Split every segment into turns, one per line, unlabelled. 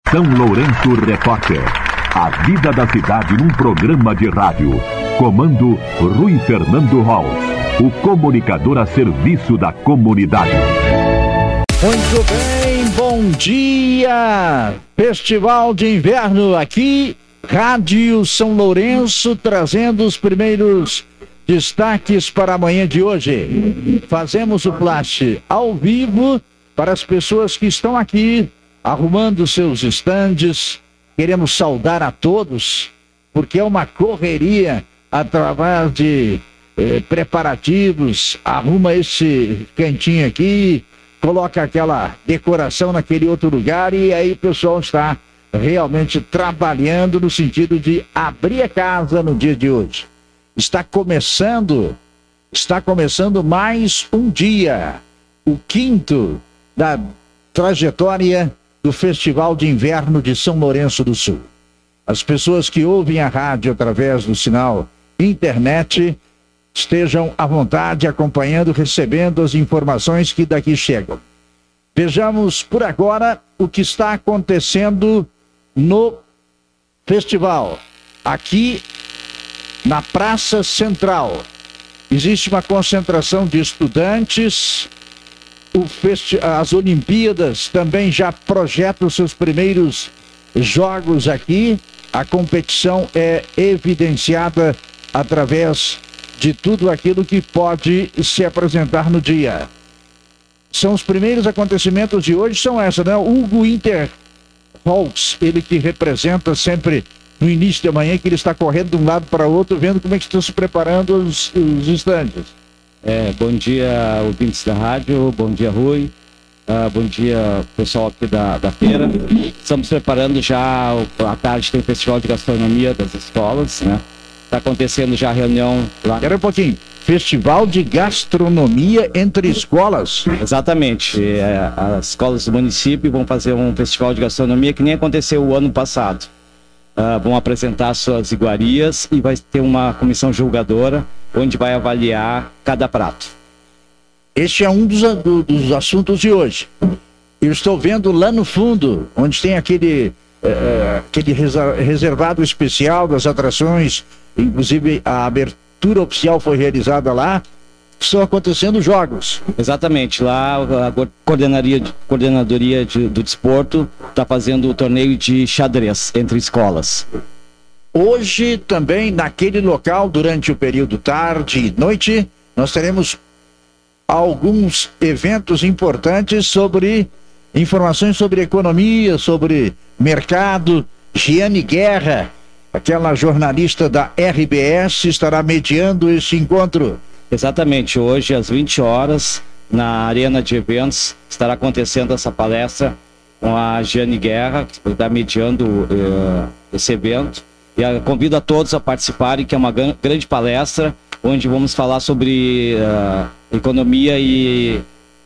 São Lourenço Repórter. A vida da cidade num programa de rádio. Comando Rui Fernando Holtz, o comunicador a serviço da comunidade.
Muito bem, bom dia! Festival de Inverno aqui, Rádio São Lourenço, trazendo os primeiros destaques para a manhã de hoje. Fazemos o flash ao vivo para as pessoas que estão aqui arrumando seus estandes. Queremos saudar a todos, porque é uma correria através de preparativos. Arruma esse cantinho aqui, coloca aquela decoração naquele outro lugar e aí o pessoal está realmente trabalhando no sentido de abrir a casa no dia de hoje. Está começando mais um dia, o 5º da trajetória do Festival de Inverno de São Lourenço do Sul. As pessoas que ouvem a rádio através do sinal internet estejam à vontade, acompanhando, recebendo as informações que daqui chegam. Vejamos por agora o que está acontecendo no festival. Aqui na Praça Central existe uma concentração de estudantes. As Olimpíadas também já projetam seus primeiros jogos aqui. A competição é evidenciada através de tudo aquilo que pode se apresentar no dia. São os primeiros acontecimentos de hoje, são essa, né? Hugo Interholtz, ele que representa sempre no início da manhã, que ele está correndo de um lado para o outro, vendo como é que estão se preparando os estandes.
Bom dia, ouvintes da rádio, bom dia, Rui, bom dia, pessoal aqui da feira. Estamos preparando já, à tarde tem o Festival de Gastronomia das escolas, né? Está acontecendo já a reunião lá.
Espera um pouquinho, Festival de Gastronomia entre escolas.
Exatamente, as escolas do município vão fazer um festival de gastronomia que nem aconteceu o ano passado. Vão apresentar suas iguarias e vai ter uma comissão julgadora onde vai avaliar cada prato.
Este é um dos assuntos de hoje. Eu estou vendo lá no fundo, onde tem aquele reservado especial das atrações, inclusive a abertura oficial foi realizada lá. Estão acontecendo jogos.
Exatamente, lá a coordenadoria do desporto está fazendo o torneio de xadrez entre escolas.
Hoje também naquele local, durante o período tarde e noite, nós teremos alguns eventos importantes sobre informações sobre economia, sobre mercado. Giane Guerra, aquela jornalista da RBS, estará mediando esse encontro.
Exatamente, hoje às 20 horas, na Arena de Eventos, estará acontecendo essa palestra com a Giane Guerra, que está mediando esse evento. E convido a todos a participarem, que é uma grande palestra, onde vamos falar sobre economia e...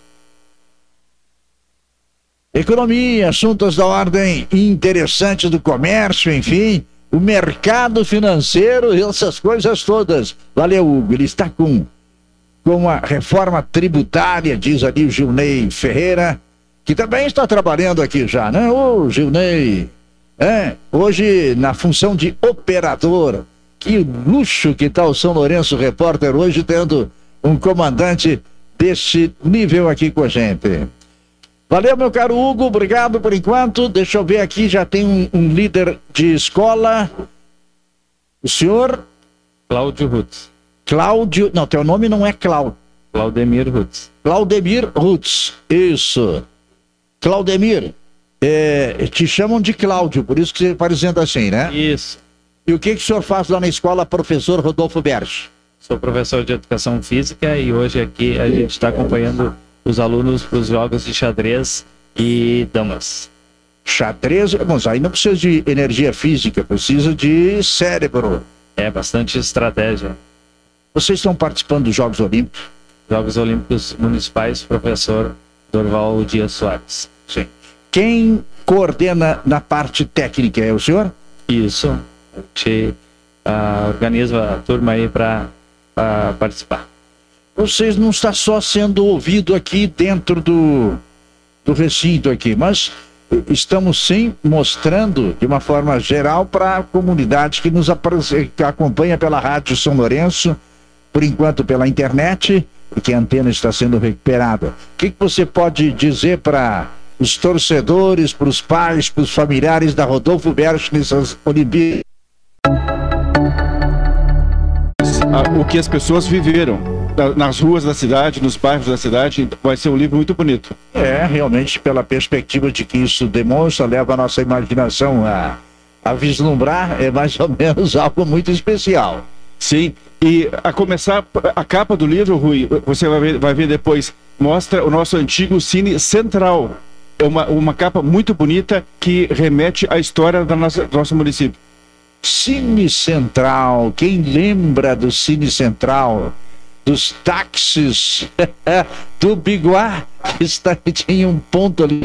Economia, assuntos da ordem interessante do comércio, enfim, o mercado financeiro e essas coisas todas. Valeu, Hugo. Ele está com a reforma tributária, diz ali o Gilney Ferreira, que também está trabalhando aqui já, né? Ô, Gilney, hoje na função de operador. Que luxo que tá o São Lourenço Repórter hoje, tendo um comandante desse nível aqui com a gente. Valeu, meu caro Hugo, obrigado por enquanto. Deixa eu ver aqui, já tem um líder de escola. O senhor?
Cláudio Rutz.
Cláudio, não, teu nome não é Cláudio.
Claudemir Rutz.
Claudemir Rutz, isso. Claudemir, te chamam de Cláudio, por isso que você está dizendo assim, né?
Isso.
E o que o senhor faz lá na escola, professor Rodolfo Berge?
Sou professor de Educação Física e hoje aqui a gente está acompanhando os alunos para os jogos de xadrez e damas.
Xadrez, mas aí não precisa de energia física, precisa de cérebro.
Bastante estratégia.
Vocês estão participando dos Jogos Olímpicos?
Jogos Olímpicos Municipais, professor Dorval Dias Soares.
Sim. Quem coordena na parte técnica é o senhor?
Isso. A gente organiza a turma aí para participar.
Vocês não estão só sendo ouvido aqui dentro do recinto aqui, mas estamos sim mostrando de uma forma geral para a comunidade que nos que acompanha pela Rádio São Lourenço, por enquanto pela internet, porque a antena está sendo recuperada. O que você pode dizer para os torcedores, para os pais, para os familiares da Rodolfo Berch nessas Olimpíadas?
O que as pessoas viveram nas ruas da cidade, nos bairros da cidade, vai ser um livro muito bonito.
Realmente, pela perspectiva de que isso demonstra, leva a nossa imaginação a vislumbrar, é mais ou menos algo muito especial.
Sim, e a começar, a capa do livro, Rui, você vai ver depois, mostra o nosso antigo Cine Central. É uma capa muito bonita que remete à história do nosso município.
Cine Central, quem lembra do Cine Central? Dos táxis do Biguá, que tinha um ponto ali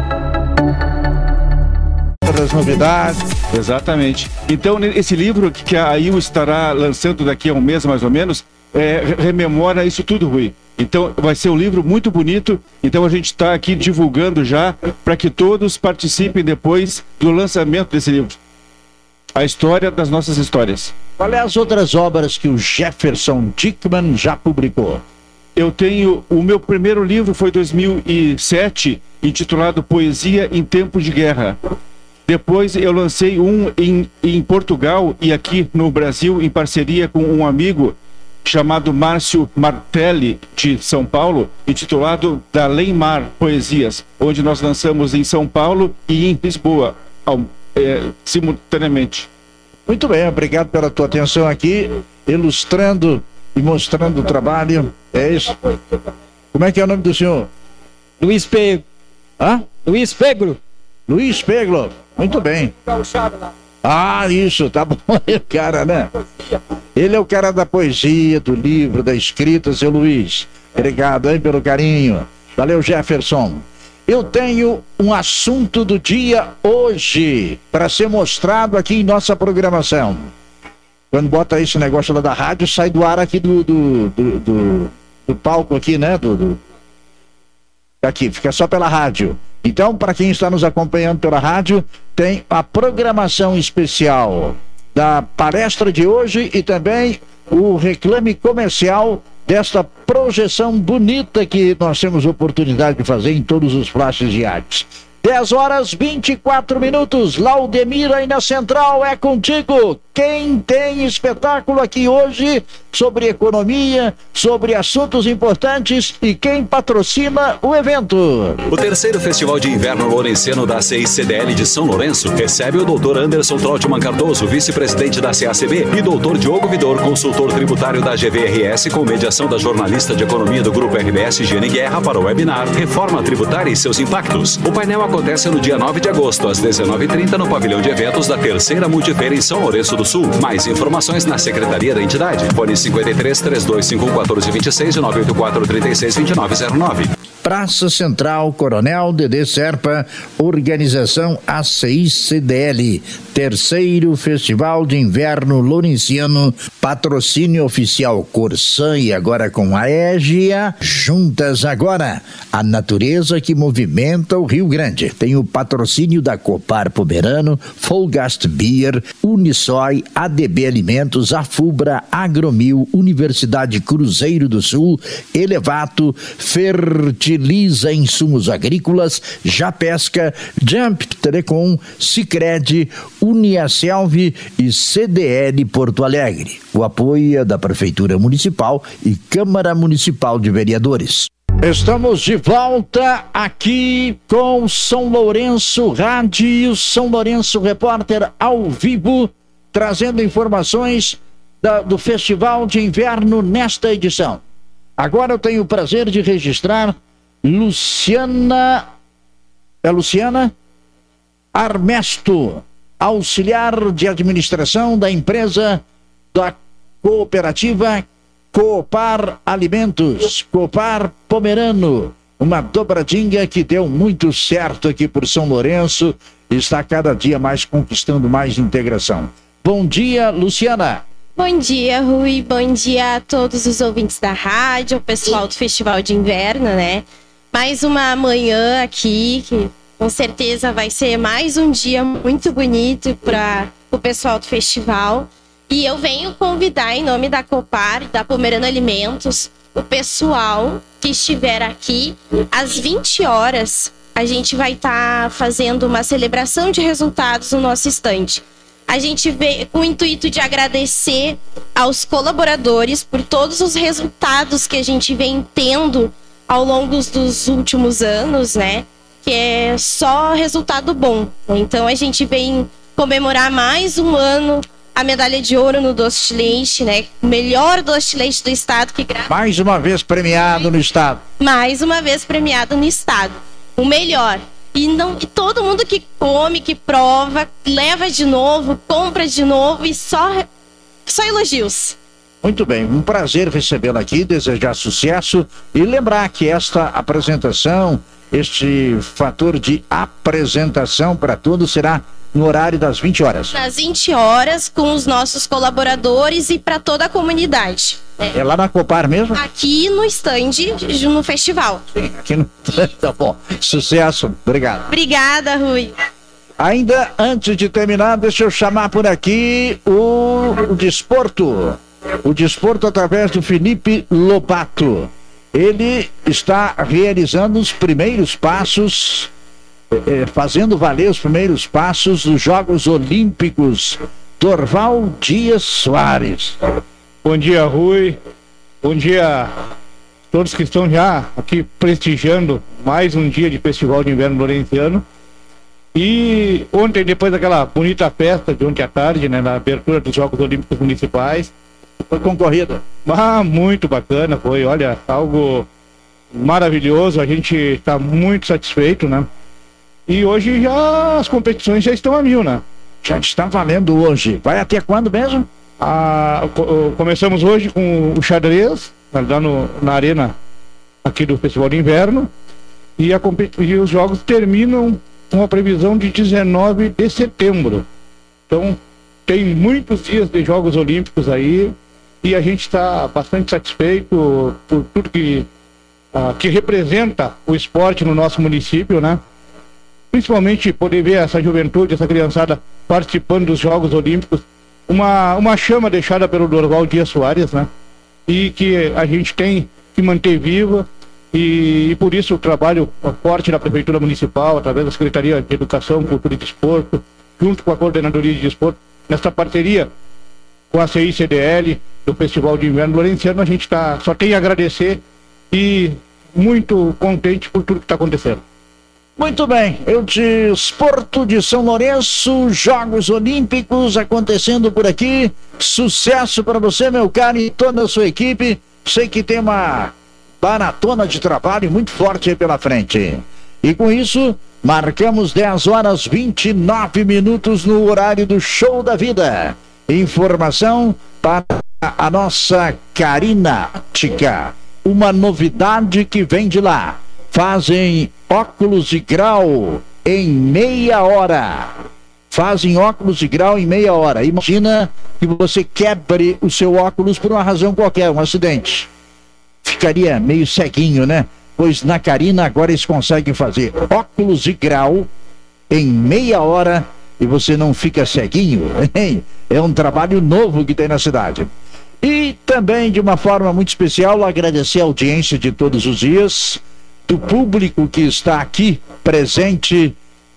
das novidades.
Exatamente. Então, esse livro que a AIU estará lançando daqui a um mês, mais ou menos, rememora isso tudo, Rui. Então, vai ser um livro muito bonito. Então, a gente está aqui divulgando já para que todos participem depois do lançamento desse livro. A história das nossas histórias.
Qual é as outras obras que o Jefferson Dickman já publicou?
Eu tenho... O meu primeiro livro foi em 2007, intitulado Poesia em Tempos de Guerra. Depois eu lancei um em Portugal e aqui no Brasil, em parceria com um amigo chamado Márcio Martelli, de São Paulo, intitulado Da Leimar Poesias, onde nós lançamos em São Paulo e em Lisboa, simultaneamente.
Muito bem, obrigado pela tua atenção aqui, ilustrando e mostrando o trabalho. É isso. Como é que é o nome do senhor?
Luiz Peglo.
Hã?
Luiz Peglo.
Luiz Peglo. Muito bem. Isso, tá bom. É o cara, né? Ele é o cara da poesia, do livro, da escrita, seu Luiz. Obrigado aí pelo carinho. Valeu, Jefferson. Eu tenho um assunto do dia hoje para ser mostrado aqui em nossa programação. Quando bota esse negócio lá da rádio, sai do ar aqui do palco aqui, né? Aqui, fica só pela rádio. Então, para quem está nos acompanhando pela rádio, tem a programação especial da palestra de hoje e também o reclame comercial desta projeção bonita que nós temos oportunidade de fazer em todos os flashes diários. 10h24. Laudemir aí na Central, é contigo. Quem tem espetáculo aqui hoje sobre economia, sobre assuntos importantes e quem patrocina o evento?
O terceiro Festival de Inverno Lourenciano da CICDL de São Lourenço recebe o Dr. Anderson Trautmann Cardoso, vice-presidente da CACB, e Dr. Diogo Vidor, consultor tributário da GVRS, com mediação da jornalista de economia do Grupo RBS, Giane Guerra, para o webinar Reforma Tributária e seus impactos. O painel acontece no dia 9 de agosto, às 19h30, no pavilhão de eventos da terceira Multifeira em São Lourenço do Sul. Mais informações na Secretaria da entidade. Fone 53-3251-1426 e 984-362909.
Praça Central, Coronel Dedê Serpa, organização ACICDL, terceiro Festival de Inverno Lourenciano, patrocínio oficial Corsã e agora com a Égia, juntas agora, a natureza que movimenta o Rio Grande. Tem o patrocínio da Copar Pomerano, Folgast Beer, Unisoi, ADB Alimentos, Afubra, Agromil, Universidade Cruzeiro do Sul, Elevato, Fertiliza Insumos Agrícolas, Japesca, Jump Telecom, Sicredi, Uniaselv e CDL Porto Alegre. O apoio é da Prefeitura Municipal e Câmara Municipal de Vereadores. Estamos de volta aqui com São Lourenço Rádio, São Lourenço Repórter ao vivo, trazendo informações do Festival de Inverno nesta edição. Agora eu tenho o prazer de registrar Luciana Armesto, auxiliar de administração da empresa da cooperativa Coopar Alimentos, Coopar Pomerano, uma dobradinha que deu muito certo aqui por São Lourenço e está cada dia mais conquistando mais integração. Bom dia, Luciana.
Bom dia, Rui. Bom dia a todos os ouvintes da rádio, o pessoal do Festival de Inverno, né? Mais uma manhã aqui, Com certeza vai ser mais um dia muito bonito para o pessoal do festival. E eu venho convidar, em nome da Copar, da Pomerana Alimentos, o pessoal que estiver aqui. Às 20 horas, a gente vai estar fazendo uma celebração de resultados no nosso estande. A gente veio com o intuito de agradecer aos colaboradores por todos os resultados que a gente vem tendo ao longo dos últimos anos, né? Que é só resultado bom. Então a gente vem comemorar mais um ano a medalha de ouro no doce de leite, né? O melhor doce de leite do estado.
Mais uma vez premiado no estado.
Mais uma vez premiado no estado. O melhor. E todo mundo que come, que prova, leva de novo, compra de novo e só elogios.
Muito bem, um prazer recebê-la aqui, desejar sucesso e lembrar que esta apresentação, este fator de apresentação para todos será no horário das 20 horas.
Às 20 horas, com os nossos colaboradores e para toda a comunidade.
É lá na Copar mesmo?
Aqui no stand, no festival.
Sim, aqui no... Tá bom. Sucesso. Obrigado.
Obrigada, Rui.
Ainda antes de terminar, deixa eu chamar por aqui o desporto. O desporto através do Felipe Lobato. Ele está realizando os primeiros passos, fazendo valer os primeiros passos dos Jogos Olímpicos. Dorval Dias Soares.
Bom dia, Rui. Bom dia a todos que estão já aqui prestigiando mais um dia de Festival de Inverno Lourençano. E ontem, depois daquela bonita festa de ontem à tarde, né, na abertura dos Jogos Olímpicos Municipais,
foi concorrida.
Muito bacana, foi, olha, algo maravilhoso, a gente está muito satisfeito, né? E hoje já as competições já estão a 1000, né?
Já está valendo hoje. Vai até quando mesmo?
Começamos hoje com o xadrez, lá na arena aqui do Festival de Inverno, e os jogos terminam com a previsão de 19 de setembro. Então, tem muitos dias de Jogos Olímpicos aí, e a gente está bastante satisfeito por tudo que representa o esporte no nosso município, né? Principalmente poder ver essa juventude, essa criançada participando dos Jogos Olímpicos, uma chama deixada pelo Dorval Dias Soares, né? E que a gente tem que manter viva, e por isso o trabalho forte da Prefeitura Municipal, através da Secretaria de Educação, Cultura e Desporto, junto com a Coordenadoria de Desporto, nessa parceria com a CICDL, do Festival de Inverno Lourençano, a gente só tem a agradecer e muito contente por tudo que está acontecendo.
Muito bem, o desporto de São Lourenço, Jogos Olímpicos acontecendo por aqui. Sucesso para você, meu caro, e toda a sua equipe. Sei que tem uma maratona de trabalho muito forte aí pela frente. E com isso, marcamos 10 horas 29 minutos no horário do Show da Vida. Informação para a nossa Carina Ótica. Uma novidade que vem de lá. Fazem óculos de grau em meia hora. Fazem óculos de grau em meia hora. Imagina que você quebre o seu óculos por uma razão qualquer, um acidente. Ficaria meio ceguinho, né? Pois na Carina agora eles conseguem fazer óculos de grau em meia hora e você não fica ceguinho. É um trabalho novo que tem na cidade. E também, de uma forma muito especial, agradecer a audiência de todos os dias, do público que está aqui presente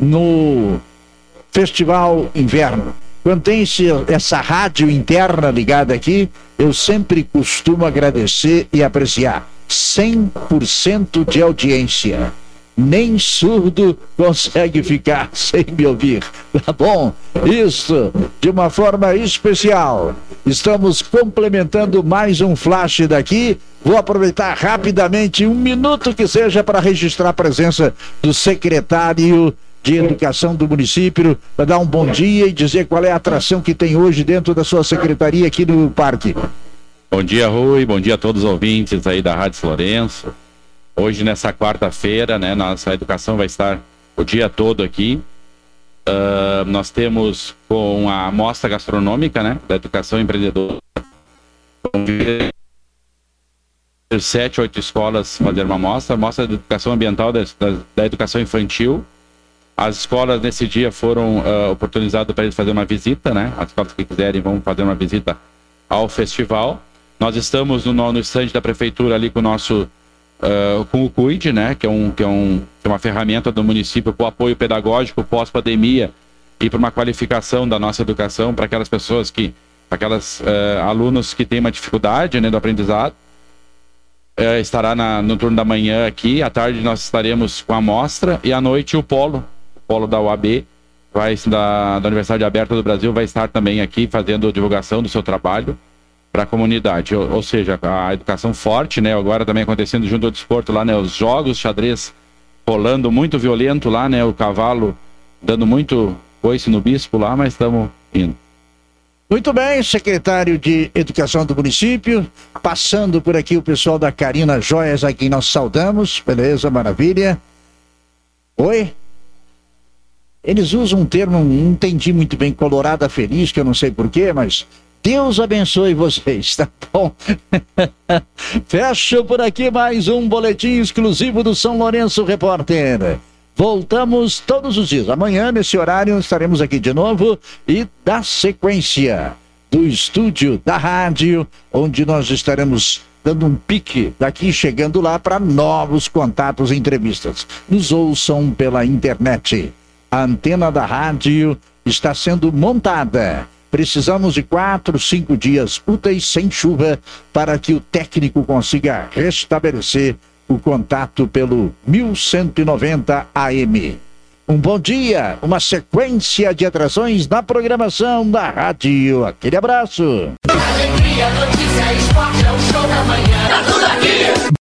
no Festival Inverno. Quando tem essa rádio interna ligada aqui, eu sempre costumo agradecer e apreciar. 100% de audiência. Nem surdo consegue ficar sem me ouvir, tá bom? Isso, de uma forma especial. Estamos complementando mais um flash daqui. Vou aproveitar rapidamente, um minuto que seja, para registrar a presença do secretário de Educação do município, para dar um bom dia e dizer qual é a atração que tem hoje dentro da sua secretaria aqui no parque.
Bom dia, Rui, bom dia a todos os ouvintes aí da Rádio Lourenço. Hoje, nessa quarta-feira, né, nossa educação vai estar o dia todo aqui. Nós temos com a mostra gastronômica, né, da educação empreendedora. 7, 8 escolas fazer uma mostra de educação ambiental, da educação infantil. As escolas nesse dia foram oportunizadas para eles fazerem uma visita, né? As escolas que quiserem vão fazer uma visita ao festival. Nós estamos no estande da prefeitura ali com o nosso com o CUID, né? Que é uma ferramenta do município para o apoio pedagógico pós-pandemia e para uma qualificação da nossa educação para aquelas pessoas alunos que têm uma dificuldade, né, do aprendizado. Estará no turno da manhã aqui, à tarde nós estaremos com a mostra e à noite o polo da UAB, da Universidade Aberta do Brasil, vai estar também aqui fazendo divulgação do seu trabalho para a comunidade, ou seja, a educação forte, né, agora também acontecendo junto ao desporto lá, né, os jogos, xadrez rolando muito violento lá, né, o cavalo dando muito coice no bispo lá, mas estamos indo.
Muito bem, secretário de Educação do município, passando por aqui o pessoal da Carina Joias, a quem nós saudamos, beleza, maravilha. Oi? Eles usam um termo, não entendi muito bem, colorada feliz, que eu não sei porquê, mas Deus abençoe vocês, tá bom? Fecho por aqui mais um boletim exclusivo do São Lourenço Repórter. Voltamos todos os dias. Amanhã, nesse horário, estaremos aqui de novo e da sequência do estúdio da rádio, onde nós estaremos dando um pique daqui, chegando lá para novos contatos e entrevistas. Nos ouçam pela internet. A antena da rádio está sendo montada. Precisamos de 4, 5 dias úteis sem chuva para que o técnico consiga restabelecer o contato pelo 1190 AM. Um bom dia, uma sequência de atrações na programação da rádio. Aquele abraço.
Alegria, notícia, esporte, é o show da manhã. Tá tudo aqui.